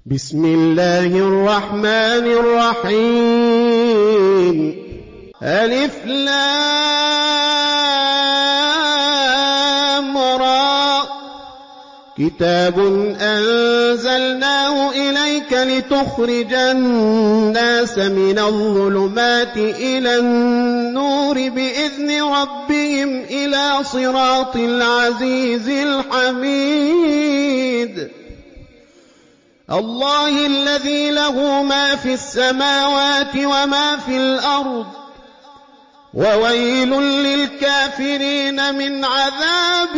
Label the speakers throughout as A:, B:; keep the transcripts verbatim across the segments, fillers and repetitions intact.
A: بسم الله الرحمن الرحيم. ألف لام را. كتاب أنزلناه إليك لتخرج الناس من الظلمات إلى النور بإذن ربهم إلى صراط العزيز الحميد. الله الذي له ما في السماوات وما في الأرض، وويل للكافرين من عذاب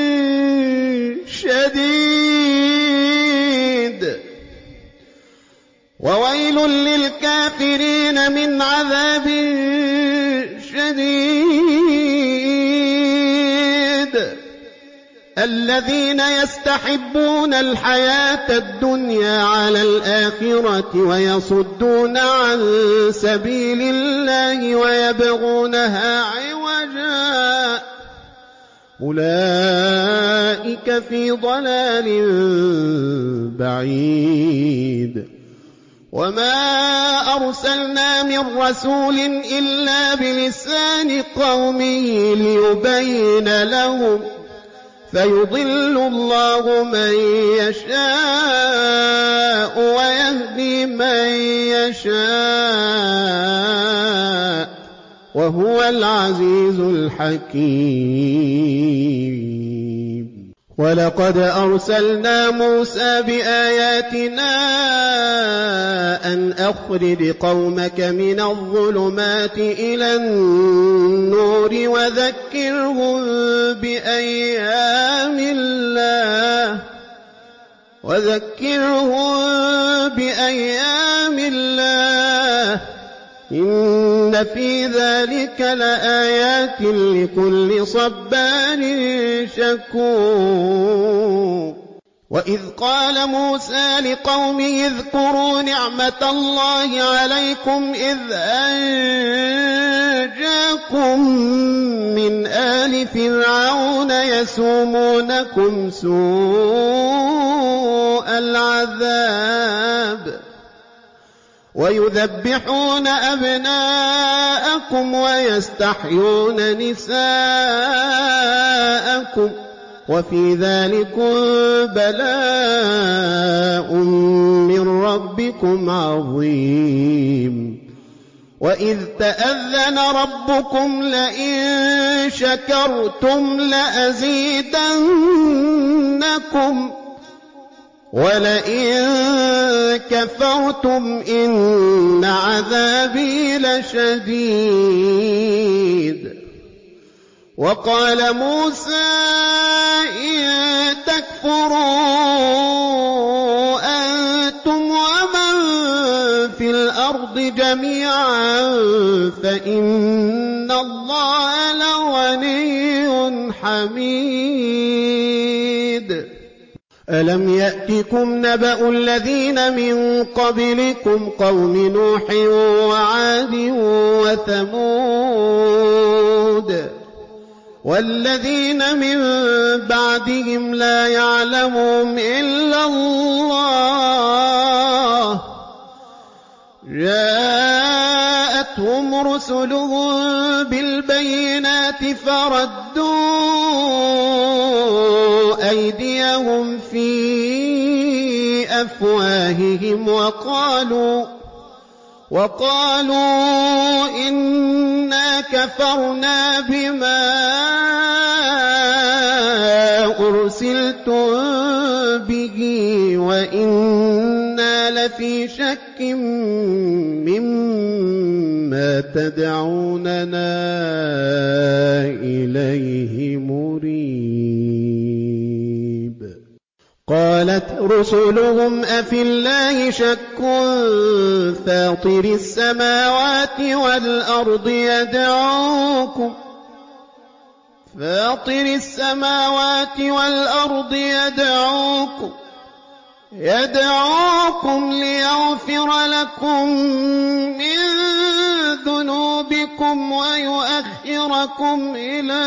A: شديد وويل للكافرين من عذاب شديد الذين يستحبون الحياة الدنيا على الآخرة ويصدون عن سبيل الله ويبغونها عوجا أولئك في ضلال بعيد. وما أرسلنا من رسول إلا بلسان قومه ليبين لهم، فيضل الله من يشاء ويهدي من يشاء وهو العزيز الحكيم. ولقد أرسلنا موسى بآياتنا أن أخرج قومك من الظلمات إلى النور وذكرهم بأيام الله وذكرهم بأيام الله إن في ذلك لآيات لكل صبار شكور. وإذ قال موسى لقومه اذكروا نعمة الله عليكم إذ أنجاكم من آل فرعون يسومونكم سوء العذاب ويذبحون أبناءكم ويستحيون نساءكم وفي ذلكم بلاء من ربكم عظيم. وإذ تأذن ربكم لئن شكرتم لأزيدنكم ولئن كفرتم إن عذابي لشديد. وقال موسى إن تكفروا أنتم ومن في الأرض جميعا فإن الله لغني حميد. ألم يأتكم نبأ الذين من قبلكم قوم نوح وعاد وثمود والذين من بعدهم لا يعلمهم إلا الله جاءتهم رسلهم بالبينات فردوا أيديهم في أفواههم وقالوا وقالوا إنا كفرنا بما أرسلتم به وإنا لفي شك مما تدعوننا إليه مريب. قالت رسلهم أفي الله شك فاطر السماوات والأرض يدعوكم فاطر السماوات والأرض يدعوكم يدعوكم ليغفر لكم من ذنوبكم ويؤخركم إلى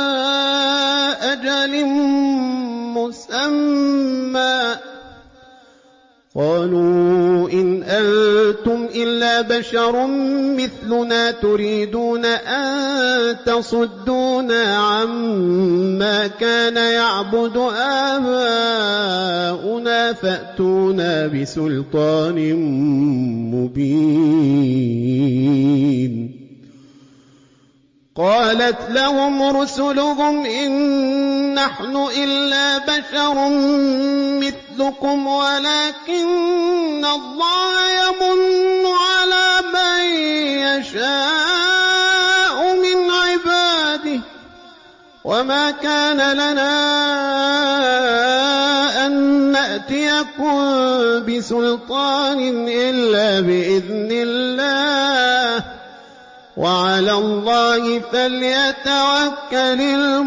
A: أجل مسمى قالوا إن أنتم إلا بشر مثلنا تريدون أن تصدونا عما كان يعبد آباؤنا فأتونا بسلطان مبين. قالت لهم رسلهم إن نحن إلا بشر مثلكم ولكن الله يمن على من يشاء من عباده وما كان لنا أن نأتيكم بسلطان إلا بإذن الله وعلى الله فليتوكل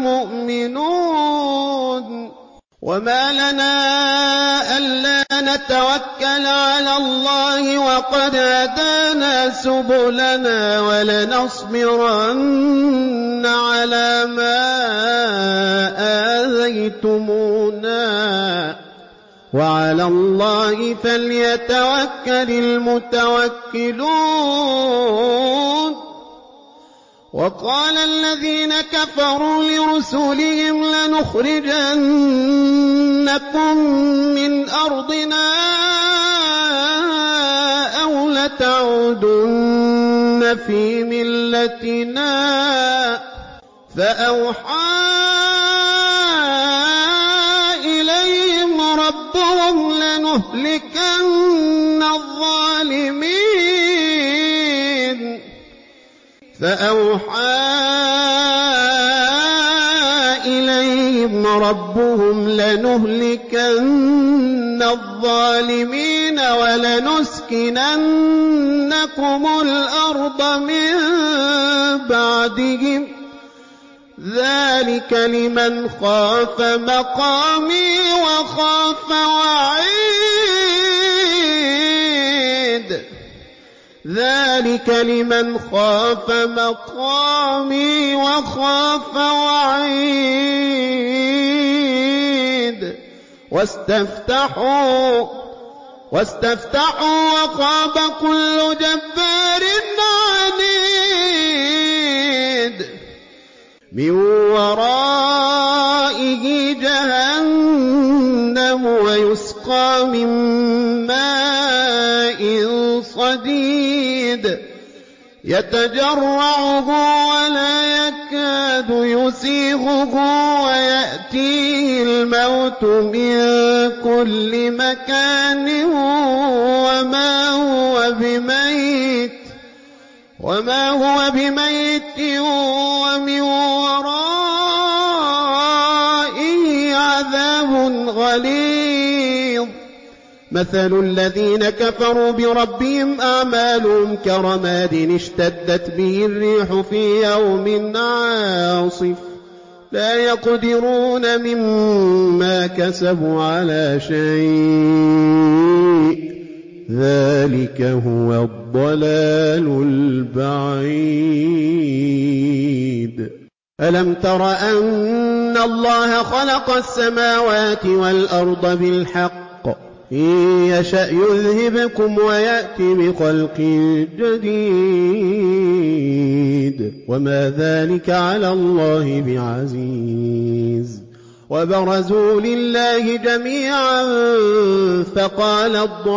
A: المؤمنون. وما لنا ألا نتوكل على الله وقد هدانا سبلنا ولنصبرن على ما آذيتمونا وعلى الله فليتوكل المتوكلون. وقال الذين كفروا لرسلهم لنخرجنكم من أرضنا أو لتعودن في ملتنا فأوحى إليهم ربهم لنهلكن الظالمين فأوحى إليهم ربهم لنهلكن الظالمين ولنسكننكم الأرض من بعدهم ذلك لمن خاف مقامي وخاف وعيد ذلك لمن خاف مقامي وخاف وعيد واستفتحوا واستفتحوا وخاب كل جبار عنيد من ورائه جهنم ويسقى من ماء صديد يتجرعه ولا يكاد يسيغه ويأتيه الموت من كل مكان وما هو بميت وما هو بميت ومن ورائه عذاب غليظ. مثل الذين كفروا بربهم أعمالهم كرماد اشتدت به الريح في يوم عاصف لا يقدرون مما كسبوا على شيء ذلك هو الضلال البعيد. ألم تر أن الله خلق السماوات والأرض بالحق إن يشأ يذهبكم ويأتي بخلق جديد وما ذلك على الله بعزيز. وبرزوا لله جميعا فقال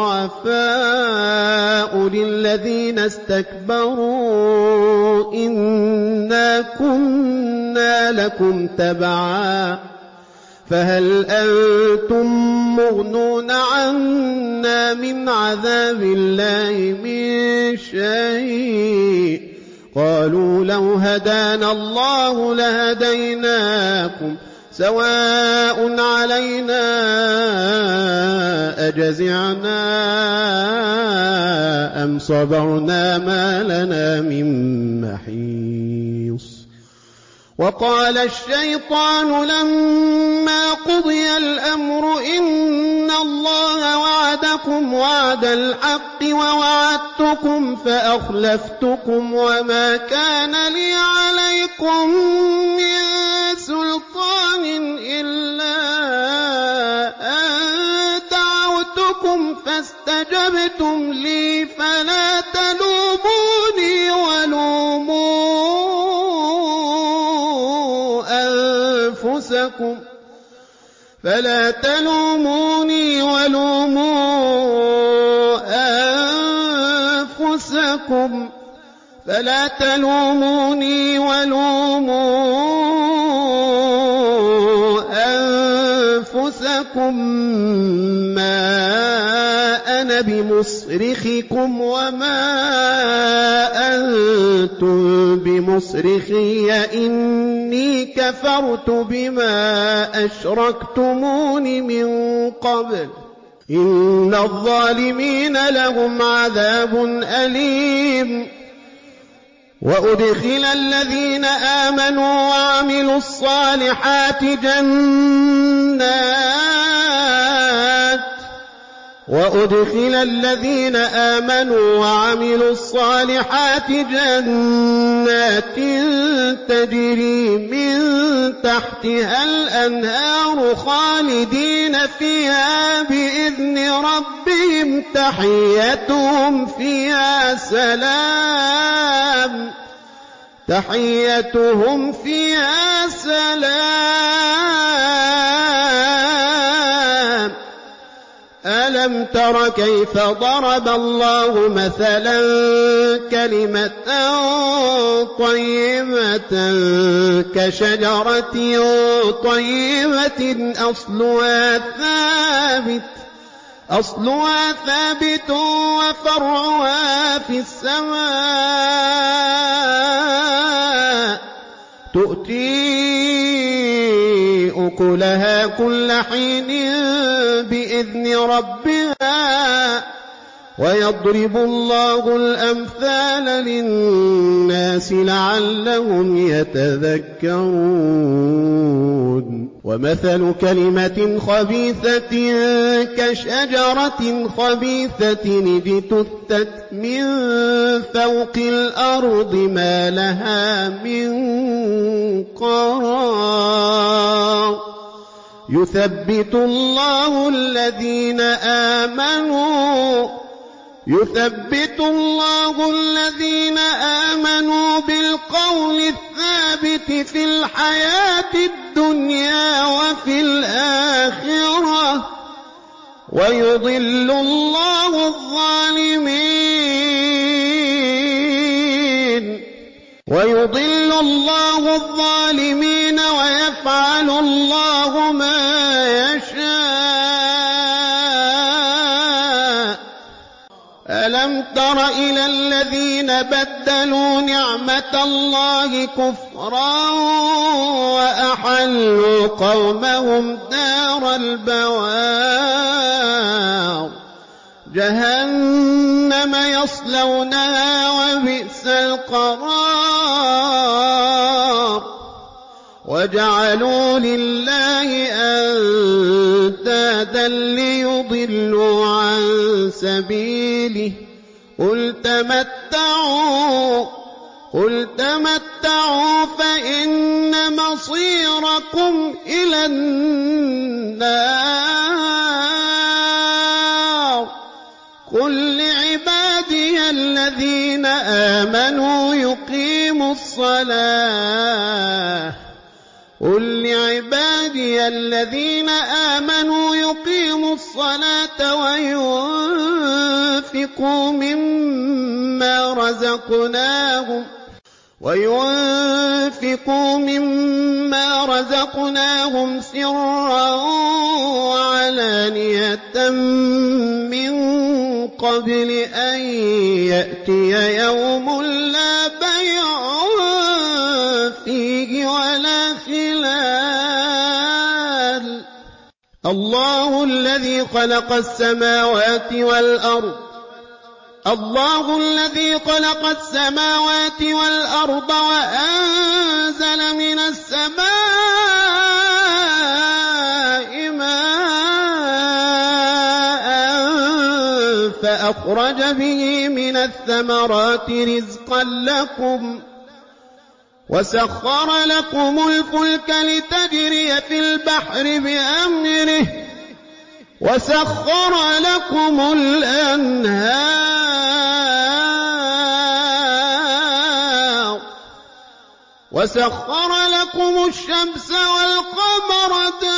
A: الضعفاء للذين استكبروا إنا كنا لكم تبعا فهل أنتم مغنون عنا من عذاب الله من شيء قالوا لو هدانا الله لهديناكم سواء علينا أجزعنا أم صبرنا ما لنا من محيص. وقال الشيطان لما قضي الأمر إن الله وعدكم وعد الحق ووعدتكم فأخلفتكم وما كان لي عليكم من سلطان إلا أن دعوتكم ربكم فاستجبتم لي فلا تلوموني ولوموا أنفسكم فلا تلوموني ولوموا أنفسكم فلا تلوموني ولوموا أنفسكم ما أنا بمصرخكم وما أنتم بمصرخي إني كفرت بما أشركتمون من قبل إن الظالمين لهم عذاب أليم وأدخل الذين آمنوا وعملوا الصالحات جنات وأدخل الذين آمنوا وعملوا الصالحات جنات تجري من تحتها الأنهار خالدين فيها بإذن ربهم تحيتهم فيها سلام تحيتهم فيها سلام ألم تر كيف ضرب الله مثلا كلمة طيبة كشجرة طيبة أصلها ثابت أصلها ثابت وفرعها في السماء تؤتي أكلها كل حين بإذن ربها ويضرب الله الأمثال للناس لعلهم يتذكرون ومثل كلمة خبيثة كشجرة خبيثة اجتثت من فوق الأرض ما لها من قرار يثبت الله الذين آمنوا يثبت الله الذين آمنوا بالقول الثابت في الحياة الدنيا وفي الآخرة ويضل الله الظالمين ويضل الله الظالمين ويفعل الله ما يشاء ألم تر إلى الذين بدلوا نعمة الله كفرا وأحلوا قومهم دار البوار جهنم يصلونها وبئس القرار وجعلوا لله أندادا ليضلوا عن سبيله قل تمتعوا قل تمتعوا فإن مصيركم إلى النار قل لعبادي الذين آمنوا يقيموا الصلاة قل لعبادي الذين آمنوا يقيموا الصلاة وينفقوا مما رزقناهم وينفقوا مما رزقناهم سرا وعلانية من قبل أن يأتي يوم لا بيع فيه ولا خلال الله الذي خلق السماوات والأرض الله الذي خلق السماوات والأرض وأنزل من السماء ماء فأخرج به من الثمرات رزقا لكم وسخر لكم الفلك لتجري في البحر بأمره وسخر لكم الأنهار وسخر لكم الشمس والقمر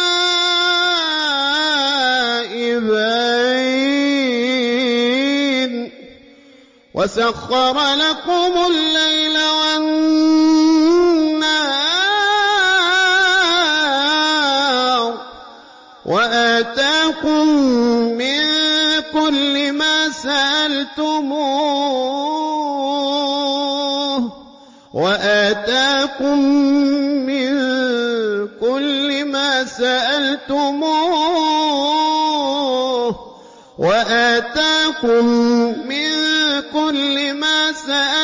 A: دائبين وسخر لكم الليل والنهار وآتاكم من كل ما سألتموه وآتاكم من كل ما سألتموه وآتاكم من كل ما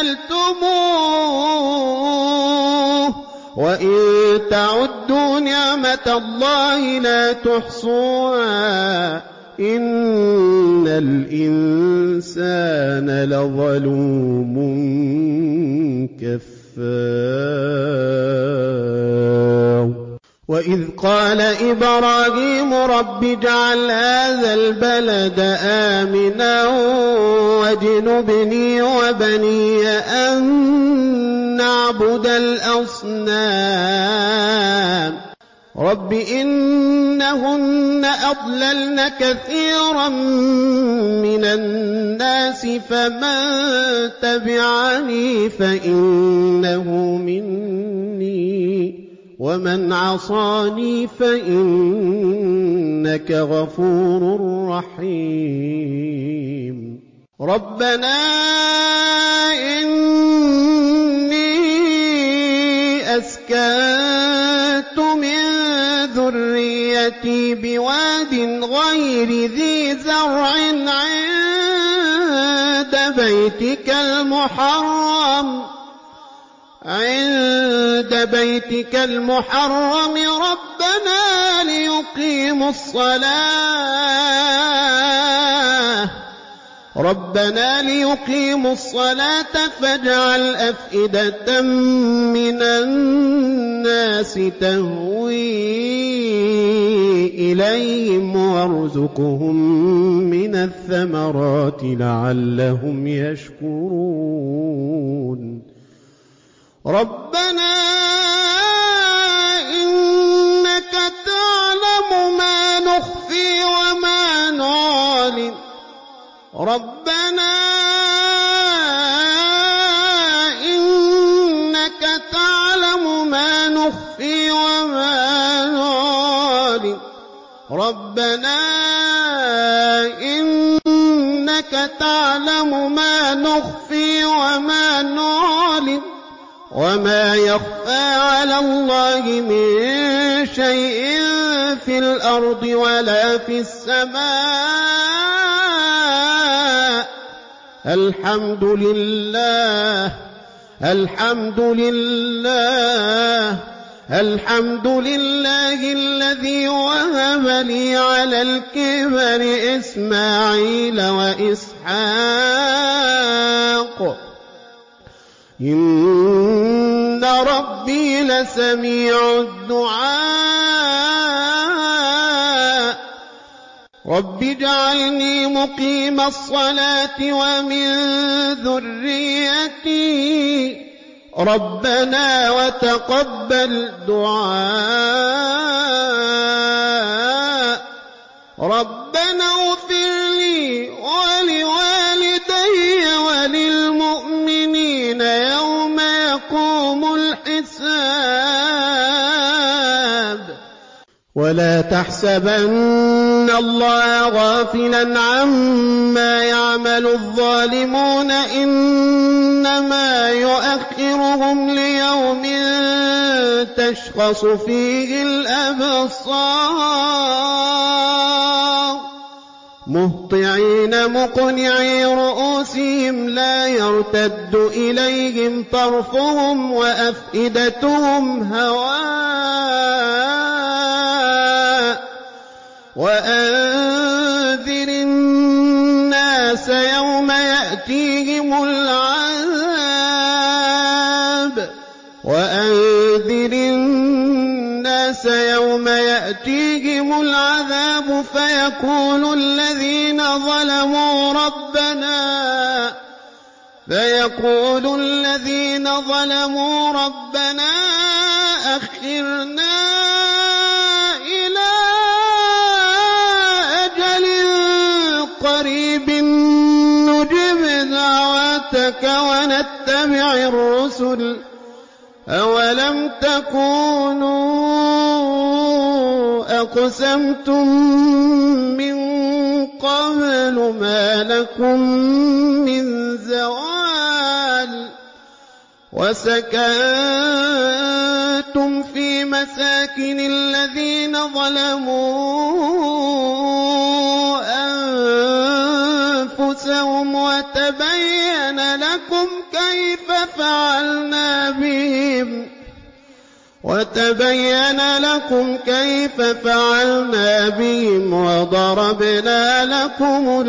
A: سألتموه وإن تعدوا نعمة الله لا تحصوها إن الإنسان لظلوم كفار وإذ قال إبراهيم رب اجعل هذا البلد آمنا واجنبني وبني أن نعبد الأصنام رب إنهن أضللن كثيرا من الناس فمن تبعني فإنه مني ومن عصاني فإنك غفور رحيم ربنا إني أسكنت من ذريتي بواد غير ذي زرع عند بيتك المحرم عند بيتك المحرم ربنا ليقيموا الصلاة ربنا ليقيموا الصلاة فاجعل أفئدة من الناس تهوي إليهم وارزقهم من الثمرات لعلهم يشكرون ربنا إنك تعلم ما نخفي وما نعلن ربنا إنك تعلم ما نخفي وما نعلن ربنا إنك تعلم ما نخفي وما نعلن وما يخفى على الله من شيء في الأرض ولا في السماء الحمد لله الحمد لله الحمد لله الذي وهب لي على الكبر إسماعيل وإسحاق إن ربي لسميع الدعاء رب اجعلني مقيم الصلاة ومن ذريتي ربنا وتقبل دعاء ربنا اغفر لي ولوالدي وللمؤمنين يوم يقوم الحساب ولا تحسبن الله غافلا عما يعمل الظالمون إنما يؤخرهم ليوم تشخص فيه الأبصار مهطعين مقنعي رؤوسهم لا يرتد إليهم طرفهم وأفئدتهم هواء وأنذر الناس يوم يأتيهم العذاب وأنذر الناس يوم يأتيهم العذاب فيقول الذين ظلموا ربنا فيقول الذين ظلموا ربنا أخرنا إلى أجل قريب نجب دعوتك ونتبع الرسل أولم تكونوا أقسمتم من قبل ما لكم من زوال وسكنتم في مساكن الذين ظلموا أنفسهم وتبين لكم كيف فعلنا بهم وتبين لكم كيف فعلنا بهم وضربنا لكم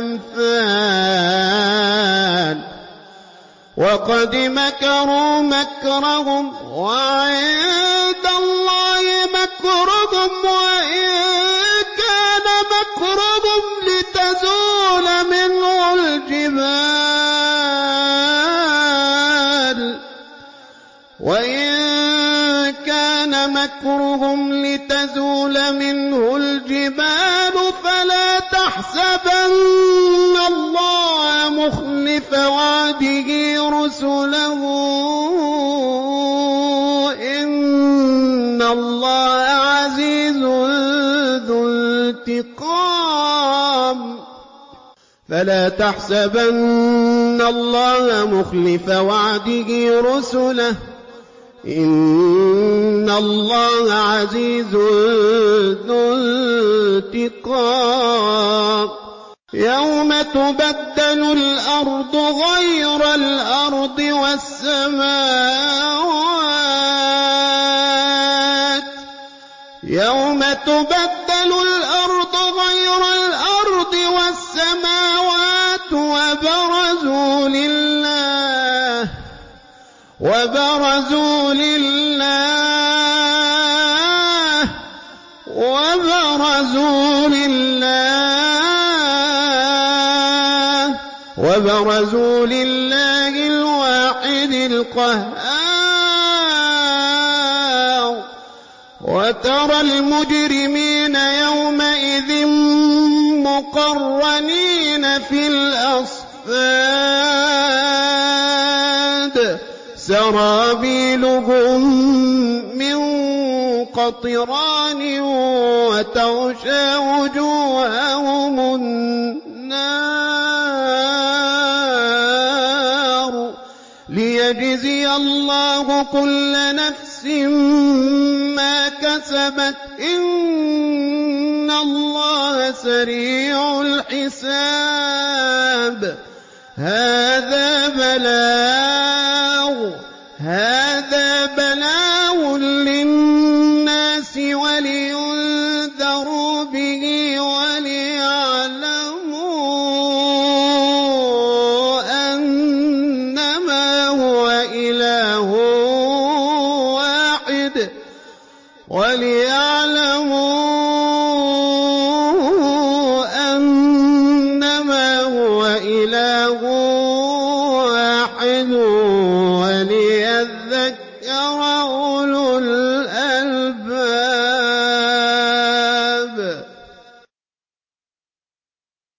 A: الأمثال وقد مكروا مكرهم وعند الله مكرهم وإن كان مكرهم لتزول منه الجبال وإن كان مكرهم لتزول منه الجبال فلا تحسبن الله مخلف وعده رسله إن الله عزيز ذو انتقام فلا تحسبن الله مخلف وعده رسله إن الله عزيز ذو انتقام يوم تبدل الأرض غير الأرض والسماوات يوم تبدل الأرض غير الأرض والسماوات وبرزوا لله وبرزوا لله وبرزوا لله وبرزوا لله الواحد القهار وترى المجرمين يومئذ مقرنين في الأصفاد سرابيلهم من قطران وتغشى وجوههم النار ليجزي الله كل نفس ما كسبت إن الله سريع الحساب هذا بلاء